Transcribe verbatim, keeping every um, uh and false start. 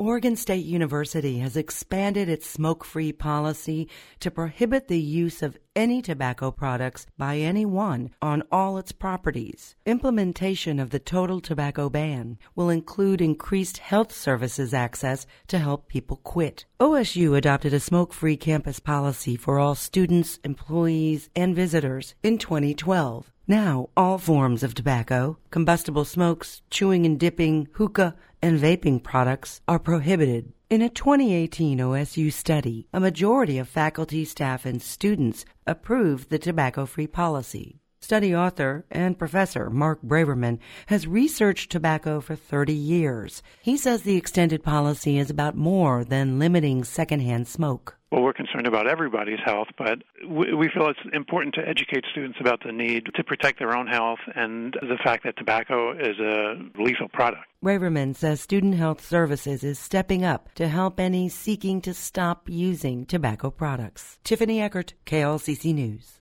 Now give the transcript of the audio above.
Oregon State University has expanded its smoke-free policy to prohibit the use of any tobacco products by anyone on all its properties. Implementation of the total tobacco ban will include increased health services access to help people quit. O S U adopted a smoke-free campus policy for all students, employees, and visitors in twenty twelve. Now, all forms of tobacco, combustible smokes, chewing and dipping, hookah, and vaping products are prohibited. In a twenty eighteen O S U study, a majority of faculty, staff, and students approved the tobacco-free policy. Study author and professor Mark Braverman has researched tobacco for thirty years. He says the extended policy is about more than limiting secondhand smoke. Well, we're concerned about everybody's health, but we feel it's important to educate students about the need to protect their own health and the fact that tobacco is a lethal product. Braverman says Student Health Services is stepping up to help any seeking to stop using tobacco products. Tiffany Eckert, K L C C News.